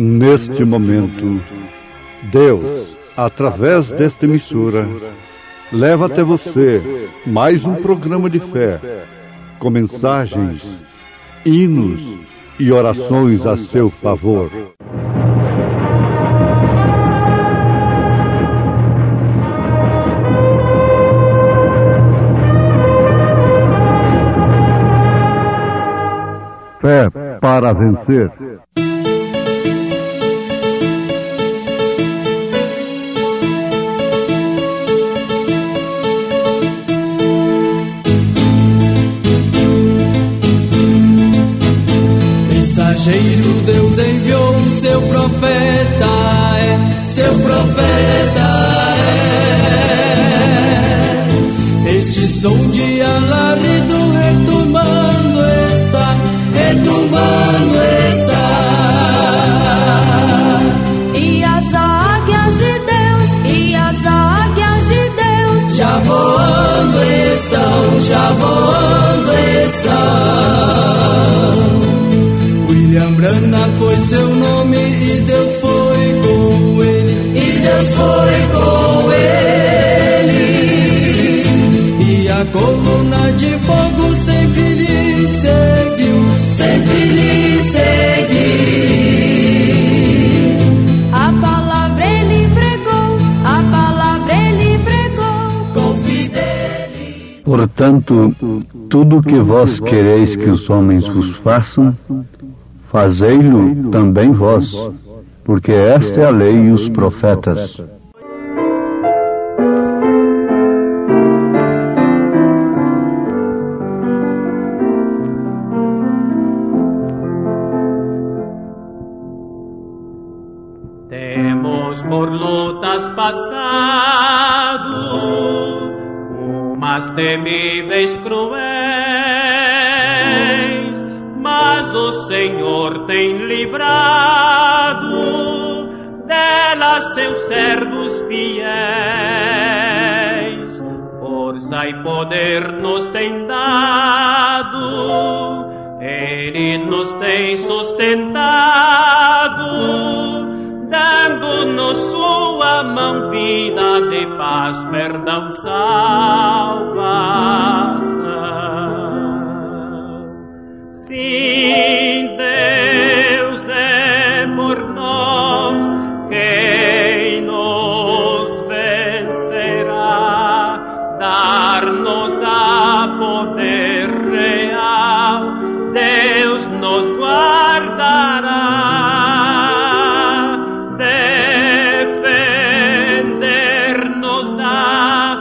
Neste momento, Deus, através desta emissora, leva até você mais um programa de fé, com mensagens, hinos e orações a seu favor. Fé para vencer. Mensageiro, Deus enviou seu profeta, seu profeta é. Este som de alarido retumbando está, retumbando está. E as águias de Deus, e as águias de Deus já voando estão, já voando estão. William Branham foi seu nome e Deus foi com ele, e Deus foi com ele. E a coluna de fogo sempre lhe seguiu, sempre lhe seguiu. A palavra ele pregou, a palavra ele pregou com fidelidade. Portanto, tudo que vós quereis que os homens vos façam, fazei-lo também vós, porque esta é a lei e os profetas. Temos por lutas passado, umas temíveis cruéis, mas o Senhor tem livrado delas seus servos fiéis. Força e poder nos tem dado, Ele nos tem sustentado, dando-nos sua mão, vida de paz, perdão, salvação. Sim, Deus é por nós, quem nos vencerá? Dar-nos a poder real, Deus nos guardará, defender-nos a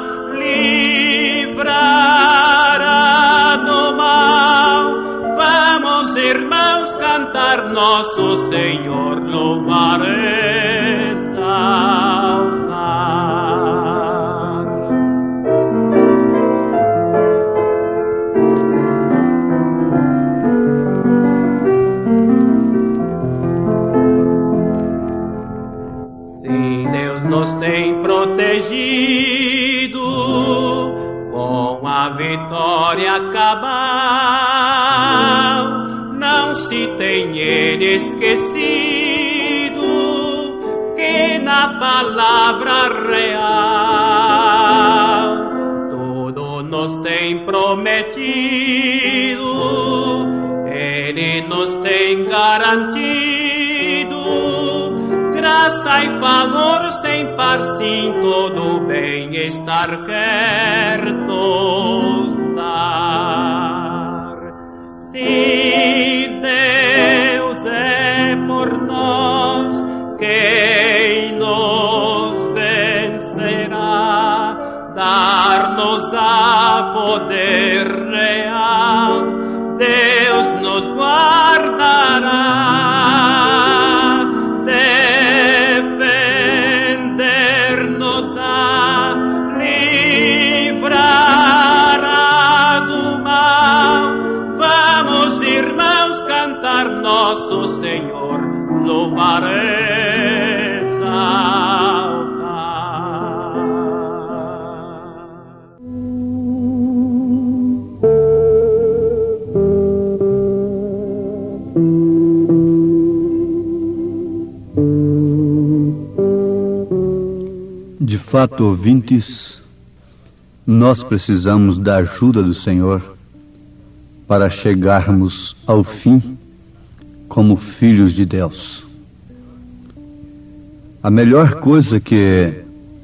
livrará do mal. Vamos, irmãos, cantar nosso Senhor, louvar e exaltar. Sim, Deus nos tem protegido com a vitória cabal. Não se tem ele esquecido que na palavra real tudo nos tem prometido, ele nos tem garantido graça e favor sem par, sim, todo bem-estar quer nos dar. Se Deus é por nós, quem nos vencerá? Dar-nos a poder real, Deus nos guardará, defender-nos a livrará do mal. Vamos, irmãos, cantar nosso Senhor, louvar e exaltar. fato, ouvintes, nós precisamos da ajuda do Senhor para chegarmos ao fim como filhos de Deus. A melhor coisa que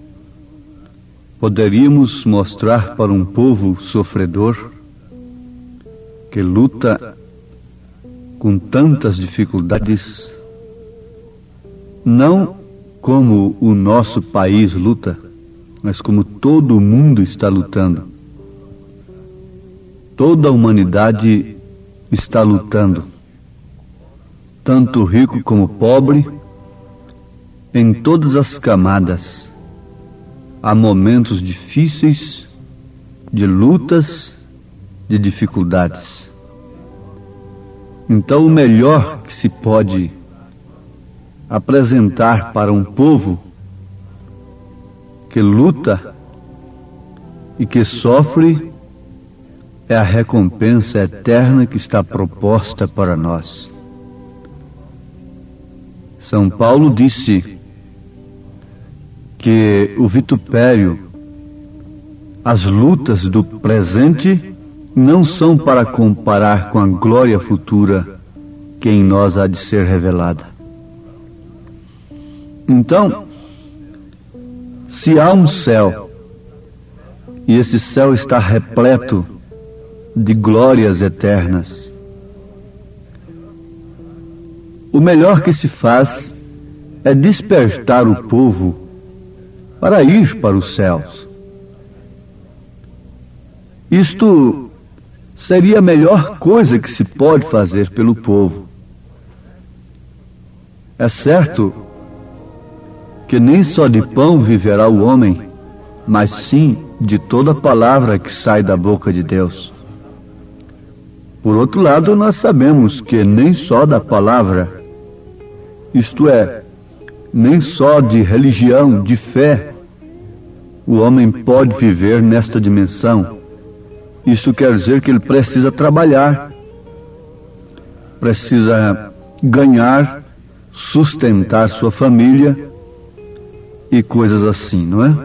poderíamos mostrar para um povo sofredor, que luta com tantas dificuldades, não como o nosso país luta, mas como todo o mundo está lutando. Toda a humanidade está lutando, tanto rico como pobre, em todas as camadas. Há momentos difíceis, de lutas, de dificuldades. Então, o melhor que se pode apresentar para um povo que luta e que sofre é a recompensa eterna que está proposta para nós. São Paulo disse que o vitupério, as lutas do presente não são para comparar com a glória futura que em nós há de ser revelada. Então, se há um céu, e esse céu está repleto de glórias eternas, o melhor que se faz é despertar o povo para ir para os céus. Isto seria a melhor coisa que se pode fazer pelo povo. É certo que nem só de pão viverá o homem, mas sim de toda palavra que sai da boca de Deus. Por outro lado, nós sabemos que nem só da palavra, isto é, nem só de religião, de fé, o homem pode viver nesta dimensão. Isso quer dizer que ele precisa trabalhar, precisa ganhar, sustentar sua família e coisas assim, não é?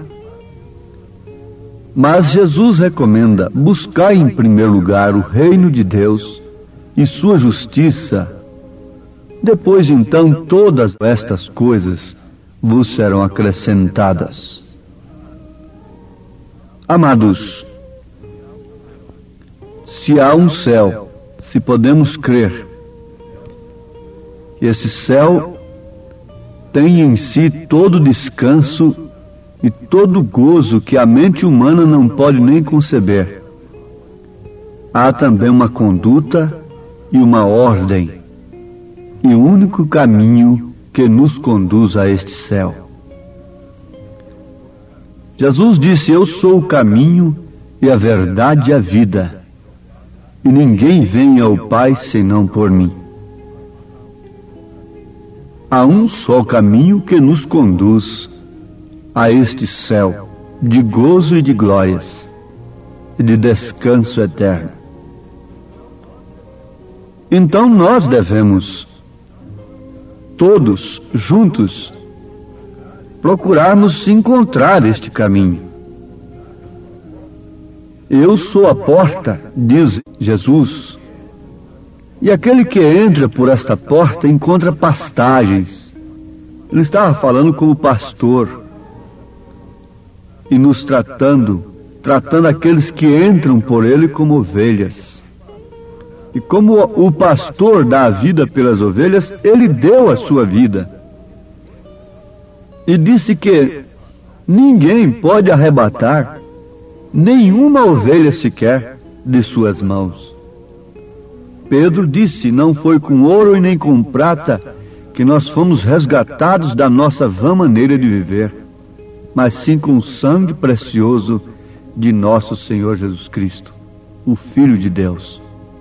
Mas Jesus recomenda: buscar em primeiro lugar o reino de Deus e sua justiça. Depois, então, todas estas coisas vos serão acrescentadas. Amados, se há um céu, se podemos crer que esse céu tem em si todo o descanso e todo o gozo que a mente humana não pode nem conceber, há também uma conduta e uma ordem, e o único caminho que nos conduz a este céu. Jesus disse: eu sou o caminho e a verdade e a vida, e ninguém vem ao Pai senão por mim. Há um só caminho que nos conduz a este céu de gozo e de glórias e de descanso eterno. Então nós devemos, todos juntos, procurarmos encontrar este caminho. Eu sou a porta, diz Jesus, e aquele que entra por esta porta encontra pastagens. Ele estava falando como pastor e nos tratando aqueles que entram por ele como ovelhas. E como o pastor dá a vida pelas ovelhas, ele deu a sua vida. E disse que ninguém pode arrebatar nenhuma ovelha sequer de suas mãos. Pedro disse: não foi com ouro e nem com prata que nós fomos resgatados da nossa vã maneira de viver, mas sim com o sangue precioso de nosso Senhor Jesus Cristo, o Filho de Deus.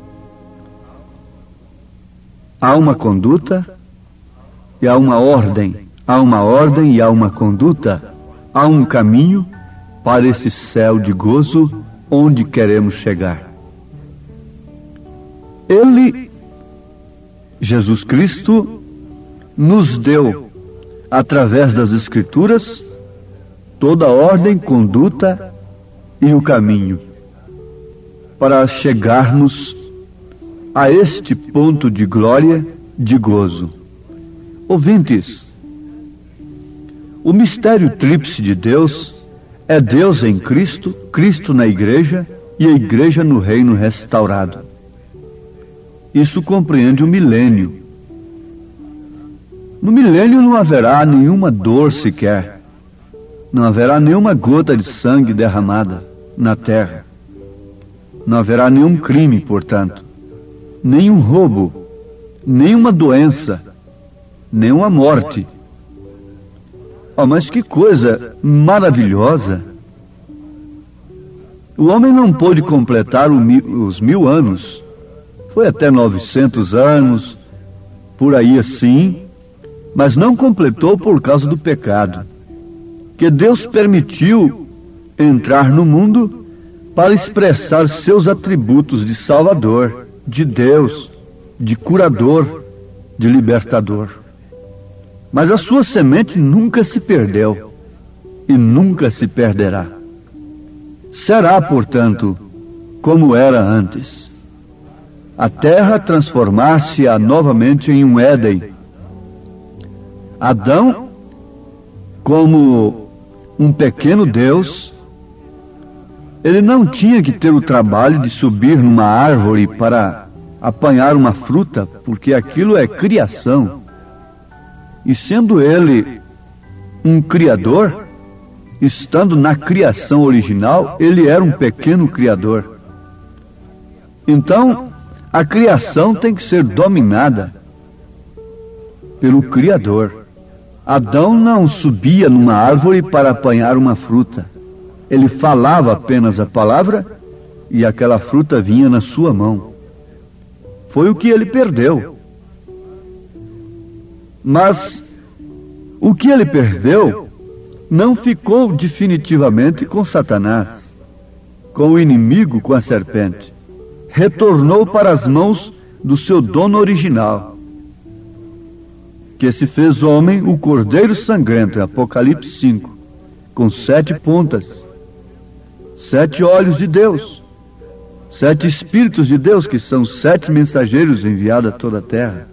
Há uma conduta e há uma ordem. Há uma ordem e há uma conduta. Há um caminho para esse céu de gozo onde queremos chegar. Ele, Jesus Cristo, nos deu, através das Escrituras, toda a ordem, conduta e o caminho para chegarmos a este ponto de glória, de gozo. Ouvintes, o mistério tríplice de Deus é Deus em Cristo, Cristo na igreja e a igreja no reino restaurado. Isso compreende o milênio. No milênio não haverá nenhuma dor sequer, não haverá nenhuma gota de sangue derramada na terra, não haverá nenhum crime, portanto, nenhum roubo, nenhuma doença, nenhuma morte. Oh, mas que coisa maravilhosa! O homem não pôde completar os 1000 anos, foi até 900 anos, por aí assim, mas não completou por causa do pecado, que Deus permitiu entrar no mundo para expressar seus atributos de Salvador, de Deus, de curador, de libertador. Mas a sua semente nunca se perdeu e nunca se perderá. Será, portanto, como era antes. A terra transformar-se-á novamente em um Éden. Adão, como um pequeno Deus, ele não tinha que ter o trabalho de subir numa árvore para apanhar uma fruta, porque aquilo é criação. E sendo ele um criador, estando na criação original, ele era um pequeno criador. Então, a criação tem que ser dominada pelo Criador. Adão não subia numa árvore para apanhar uma fruta. Ele falava apenas a palavra e aquela fruta vinha na sua mão. Foi o que ele perdeu. Mas o que ele perdeu não ficou definitivamente com Satanás, com o inimigo, com a serpente. Retornou para as mãos do seu dono original, que se fez homem, o Cordeiro Sangrento, em Apocalipse 5, com 7 pontas, 7 olhos de Deus, 7 Espíritos de Deus, que são 7 mensageiros enviados a toda a terra.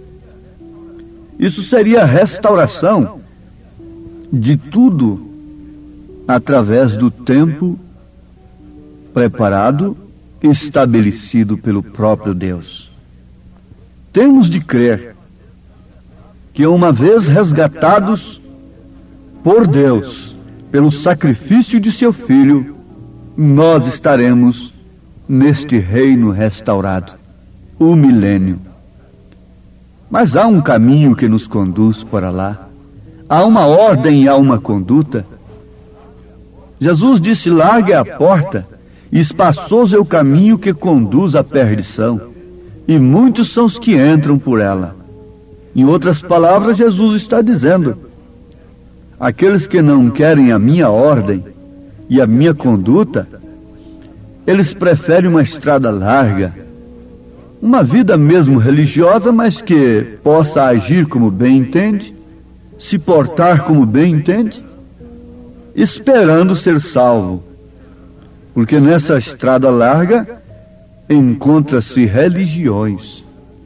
Isso seria a restauração de tudo através do tempo preparado, estabelecido pelo próprio Deus. Temos de crer que uma vez resgatados por Deus, pelo sacrifício de seu Filho, nós estaremos neste reino restaurado, o milênio. Mas há um caminho que nos conduz para lá. Há uma ordem e há uma conduta. Jesus disse: largue a porta, e espaçoso é o caminho que conduz à perdição, e muitos são os que entram por ela. Em outras palavras, Jesus está dizendo: aqueles que não querem a minha ordem e a minha conduta, eles preferem uma estrada larga, uma vida mesmo religiosa, mas que possa agir como bem entende, se portar como bem entende, esperando ser salvo. Porque nessa estrada larga encontra-se religiões.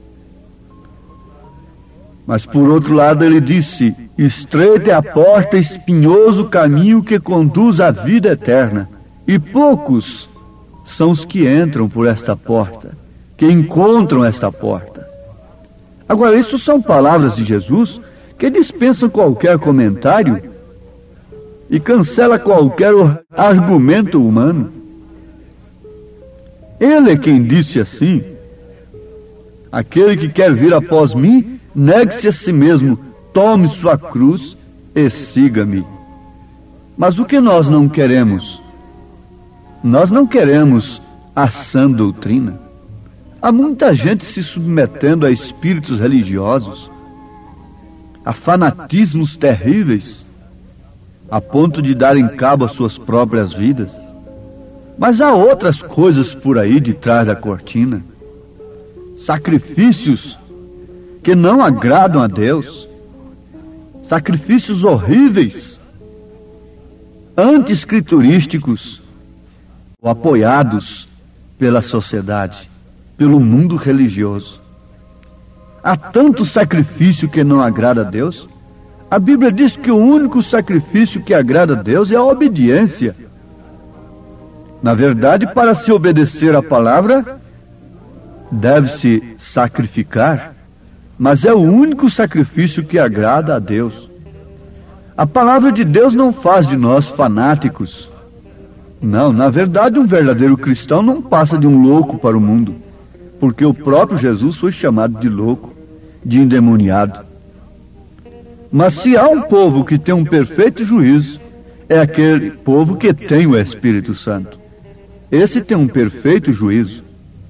Mas por outro lado ele disse: estreita é a porta, espinhoso o caminho que conduz à vida eterna, e poucos são os que entram por esta porta, que encontram esta porta. Agora, isso são palavras de Jesus que dispensam qualquer comentário e cancela qualquer argumento humano. Ele é quem disse assim: aquele que quer vir após mim, negue-se a si mesmo, tome sua cruz e siga-me. Mas o que nós não queremos? Nós não queremos a sã doutrina. Há muita gente se submetendo a espíritos religiosos, a fanatismos terríveis, a ponto de darem cabo às suas próprias vidas. Mas há outras coisas por aí de trás da cortina, sacrifícios que não agradam a Deus, sacrifícios horríveis, anti-escriturísticos ou apoiados pela sociedade, pelo mundo religioso. Há tanto sacrifício que não agrada a Deus. A Bíblia diz que o único sacrifício que agrada a Deus é a obediência. Na verdade, para se obedecer à palavra, deve-se sacrificar, mas é o único sacrifício que agrada a Deus. A palavra de Deus não faz de nós fanáticos. Não, na verdade, um verdadeiro cristão não passa de um louco para o mundo, porque o próprio Jesus foi chamado de louco, de endemoniado. Mas se há um povo que tem um perfeito juízo, é aquele povo que tem o Espírito Santo. Esse tem um perfeito juízo.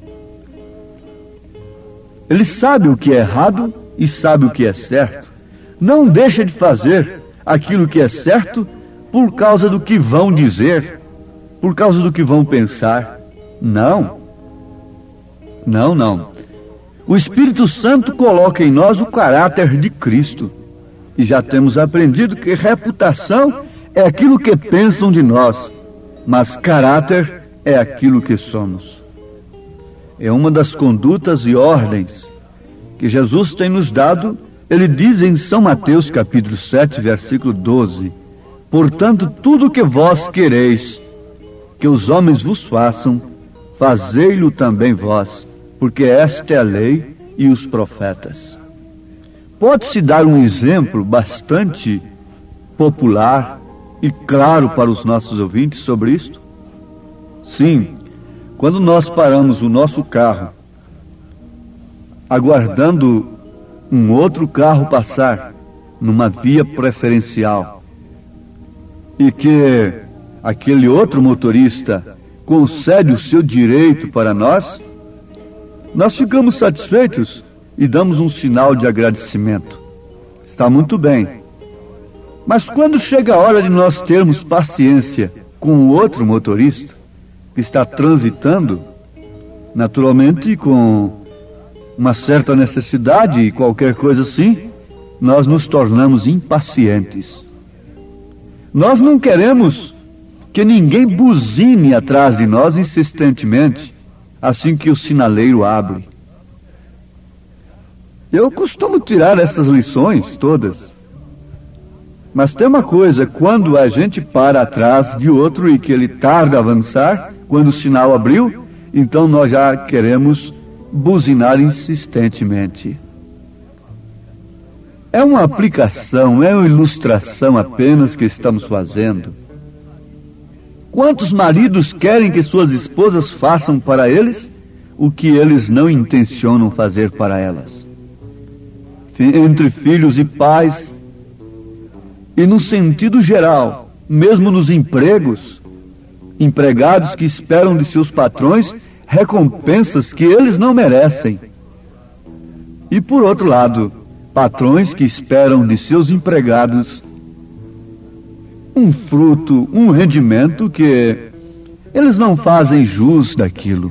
Ele sabe o que é errado e sabe o que é certo. Não deixa de fazer aquilo que é certo por causa do que vão dizer, por causa do que vão pensar. Não. Não, não. O Espírito Santo coloca em nós o caráter de Cristo. E já temos aprendido que reputação é aquilo que pensam de nós, mas caráter é aquilo que somos. É uma das condutas e ordens que Jesus tem nos dado. Ele diz em São Mateus capítulo 7, versículo 12: portanto, tudo o que vós quereis que os homens vos façam, fazei-lo também vós, porque esta é a lei e os profetas. Pode-se dar um exemplo bastante popular e claro para os nossos ouvintes sobre isto? Sim, quando nós paramos o nosso carro, aguardando um outro carro passar numa via preferencial, e que aquele outro motorista concede o seu direito para nós ficamos satisfeitos e damos um sinal de agradecimento. Está muito bem. Mas quando chega a hora de nós termos paciência com o outro motorista que está transitando, naturalmente com uma certa necessidade e qualquer coisa assim, nós nos tornamos impacientes. Nós não queremos que ninguém buzine atrás de nós insistentemente, assim que o sinaleiro abre. Eu costumo tirar essas lições todas. Mas tem uma coisa, quando a gente para atrás de outro e que ele tarda a avançar, quando o sinal abriu, então nós já queremos buzinar insistentemente. É uma aplicação, é uma ilustração apenas que estamos fazendo. Quantos maridos querem que suas esposas façam para eles o que eles não intencionam fazer para elas? Entre filhos e pais, e no sentido geral, mesmo nos empregos, empregados que esperam de seus patrões recompensas que eles não merecem. E por outro lado, patrões que esperam de seus empregados um fruto, um rendimento que eles não fazem jus daquilo.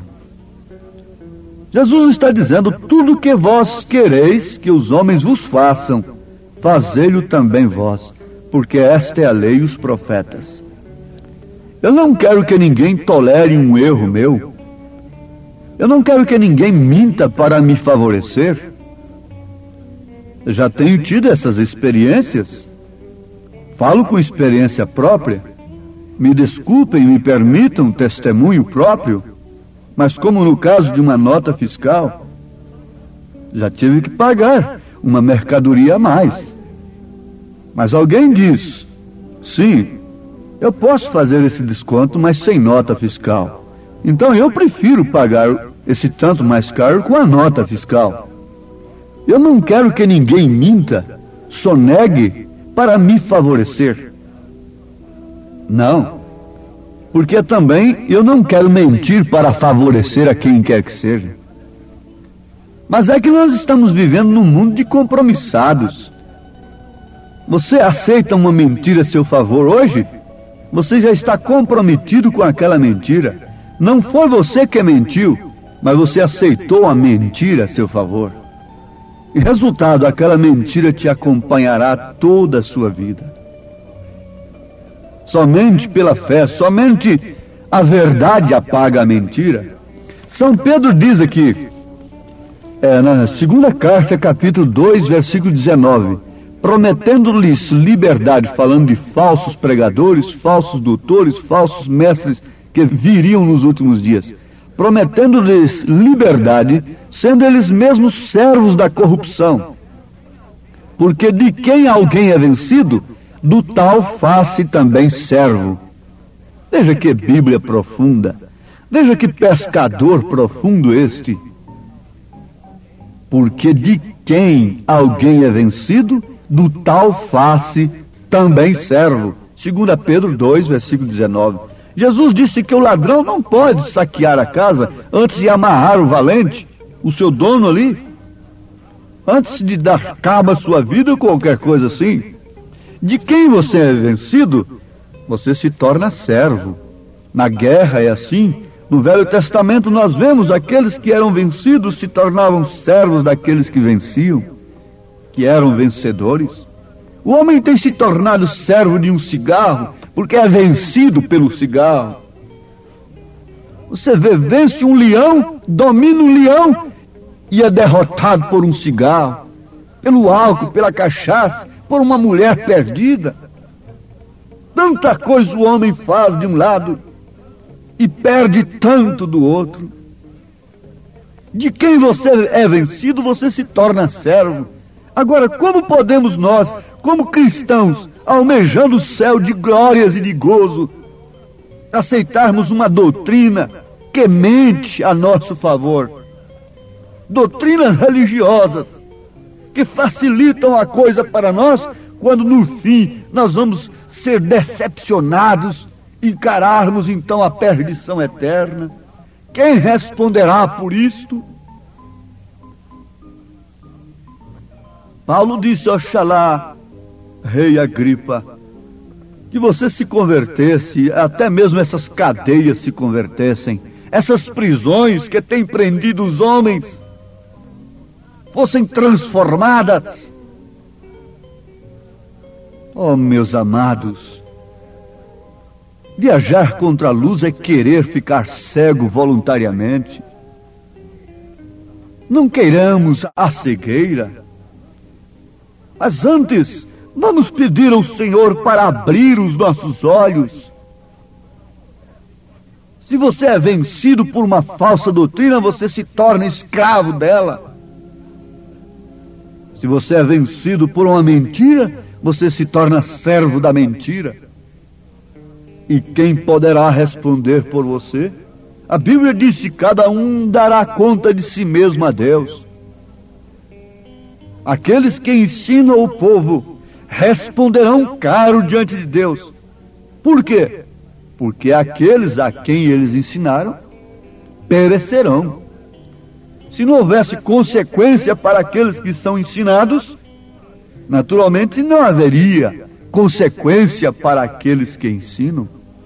Jesus está dizendo: tudo que vós quereis que os homens vos façam, fazei-lo também vós, porque esta é a lei e os profetas. Eu não quero que ninguém tolere um erro meu. Eu não quero que ninguém minta para me favorecer. Eu já tenho tido essas experiências. Falo com experiência própria. Me desculpem, me permitam testemunho próprio. Mas como no caso de uma nota fiscal, já tive que pagar uma mercadoria a mais. Mas alguém diz: sim, eu posso fazer esse desconto, mas sem nota fiscal. Então eu prefiro pagar esse tanto mais caro com a nota fiscal. Eu não quero que ninguém minta, sonegue para me favorecer. Não. Porque também eu não quero mentir para favorecer a quem quer que seja. Mas é que nós estamos vivendo num mundo de compromissados. Você aceita uma mentira a seu favor hoje? Você já está comprometido com aquela mentira. Não foi você que mentiu, mas você aceitou a mentira a seu favor. E resultado, aquela mentira te acompanhará toda a sua vida. Somente pela fé, somente a verdade apaga a mentira. São Pedro diz aqui, na segunda carta, capítulo 2, versículo 19, prometendo-lhes liberdade, falando de falsos pregadores, falsos doutores, falsos mestres que viriam nos últimos dias, prometendo-lhes liberdade, sendo eles mesmos servos da corrupção. Porque de quem alguém é vencido, do tal faz-se também servo. Veja que Bíblia profunda, veja que pescador profundo este. Porque de quem alguém é vencido, do tal faz-se também servo. 2 Pedro 2, versículo 19. Jesus disse que o ladrão não pode saquear a casa antes de amarrar o valente, o seu dono ali, antes de dar cabo à sua vida ou qualquer coisa assim. De quem você é vencido, você se torna servo. Na guerra é assim. No Velho Testamento nós vemos aqueles que eram vencidos se tornavam servos daqueles que venciam, que eram vencedores. O homem tem se tornado servo de um cigarro porque é vencido pelo cigarro. Você vence um leão, domina um leão e é derrotado por um cigarro, pelo álcool, pela cachaça, por uma mulher perdida. Tanta coisa o homem faz de um lado e perde tanto do outro. De quem você é vencido, você se torna servo. Agora, como podemos nós, como cristãos, almejando o céu de glórias e de gozo, aceitarmos uma doutrina que mente a nosso favor? Doutrinas religiosas que facilitam a coisa para nós, quando no fim nós vamos ser decepcionados, encararmos então a perdição eterna. Quem responderá por isto? Paulo disse: oxalá, rei Agripa, que você se convertesse, até mesmo essas cadeias se convertessem, essas prisões que têm prendido os homens fossem transformadas. Oh, meus amados, viajar contra a luz é querer ficar cego voluntariamente. Não queiramos a cegueira, mas antes vamos pedir ao Senhor para abrir os nossos olhos. Se você é vencido por uma falsa doutrina, você se torna escravo dela. Se você é vencido por uma mentira, você se torna servo da mentira. E quem poderá responder por você? A Bíblia disse: cada um dará conta de si mesmo a Deus. Aqueles que ensinam o povo responderão caro diante de Deus. Por quê? Porque aqueles a quem eles ensinaram perecerão. Se não houvesse consequência para aqueles que são ensinados, naturalmente não haveria consequência para aqueles que ensinam.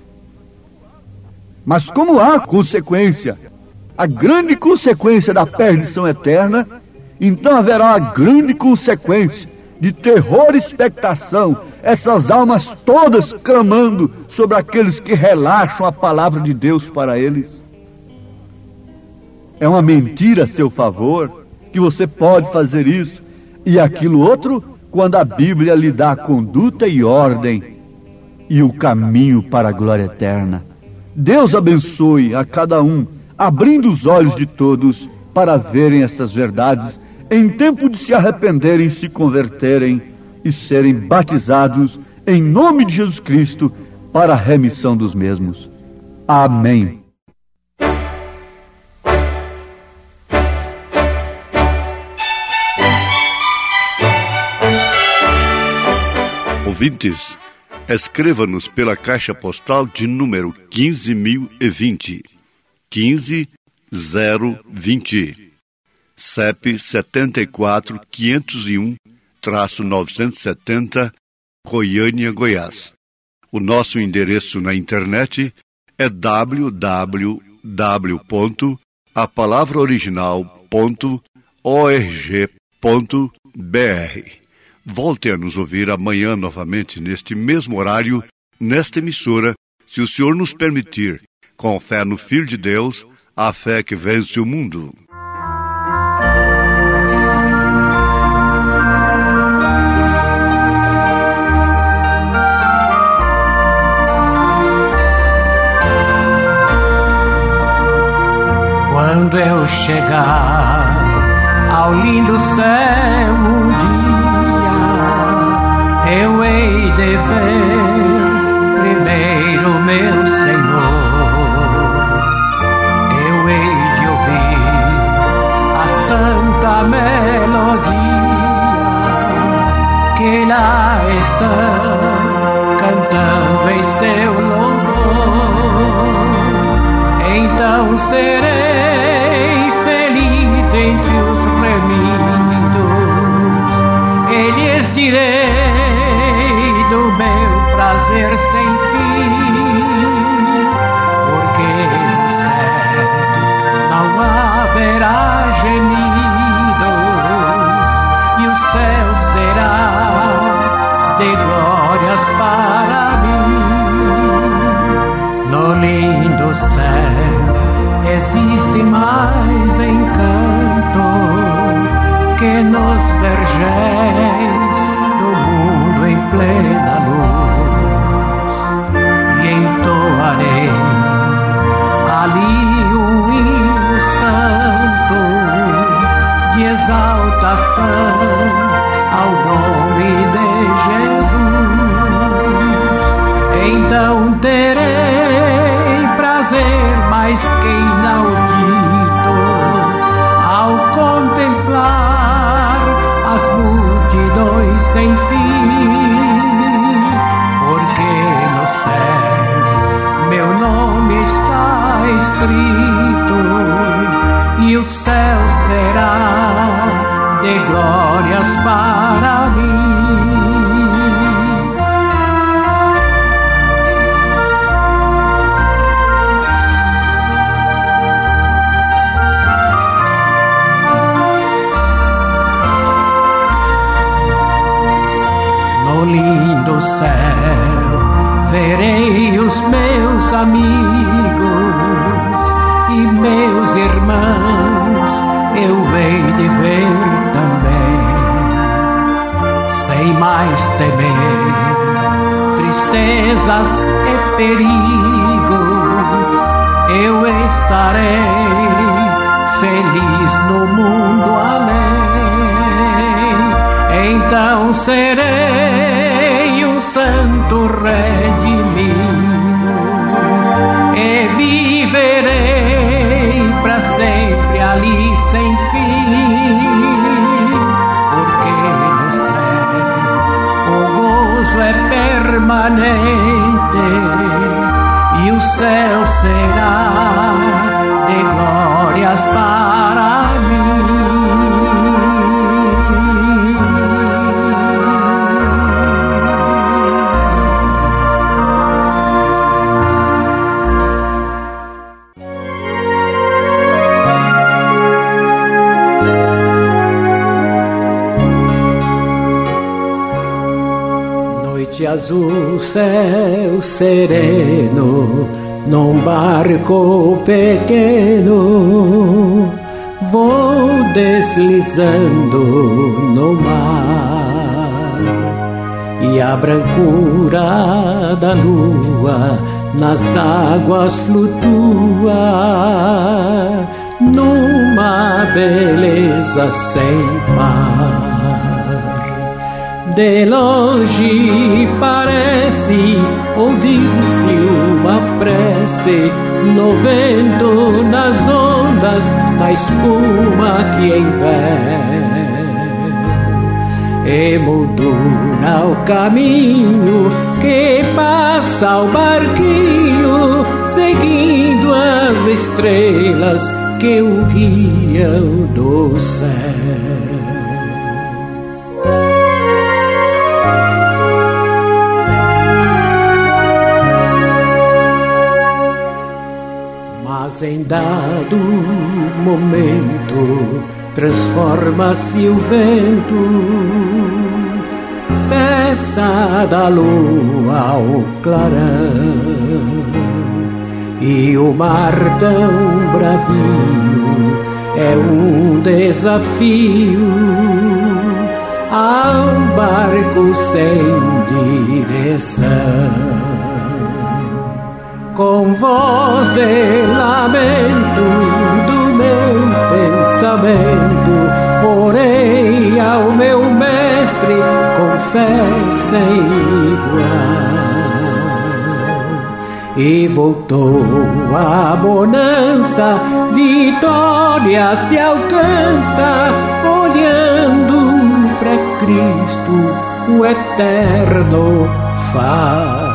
Mas como há consequência, a grande consequência da perdição eterna, então haverá a grande consequência de terror e expectação, essas almas todas clamando sobre aqueles que relaxam a palavra de Deus para eles. É uma mentira a seu favor, que você pode fazer isso e aquilo outro, quando a Bíblia lhe dá a conduta e ordem e o caminho para a glória eterna. Deus abençoe a cada um, abrindo os olhos de todos para verem estas verdades, em tempo de se arrependerem, se converterem e serem batizados em nome de Jesus Cristo para a remissão dos mesmos. Amém. Ouvintes, escreva-nos pela caixa postal de número 15.020, 15020, CEP 74.501-970, Goiânia, Goiás. O nosso endereço na internet é www.apalavraoriginal.org.br. Volte a nos ouvir amanhã novamente neste mesmo horário nesta emissora, se o Senhor nos permitir, com fé no Filho de Deus, a fé que vence o mundo. Quando eu chegar ao lindo céu um dia, eu hei de ver primeiro meu Senhor. Eu hei de ouvir a santa melodia que lá está cantando em seu louvor. Então serei feliz entre os remidos, e lhes direi do meu prazer sem fim, porque no céu não haverá gemidos, e o céu será de glórias para mim. No lindo céu existe mais encanto que nos vergéis do mundo em plena luz, e entoarei ali um hino santo de exaltação ao nome de Jesus. Então terei prazer mais que inaudito ao contemplar as multidões sem fim, porque no céu meu nome está escrito, e o céu será de glórias para mim. Lindo céu, verei os meus amigos e meus irmãos, eu hei de ver também, sem mais temer tristezas e perigos, eu estarei feliz no mundo além. Então serei um santo redimido e viverei para sempre ali sem fim, porque no céu o gozo é permanente e o céu será de glórias para mim. Azul, céu sereno, num barco pequeno, vou deslizando no mar, e a brancura da lua nas águas flutua, numa beleza sem par. De longe parece ouvir-se uma prece no vento, nas ondas da espuma que envém, emoldura o caminho que passa o barquinho, seguindo as estrelas que o guiam do céu. Em dado momento transforma-se o vento, cessa da lua ao clarão, e o mar tão bravio é um desafio a um barco sem direção. Com voz de lamento do meu pensamento, orei ao meu mestre com fé sem igual. E voltou a bonança, vitória se alcança, olhando para Cristo, o eterno farol.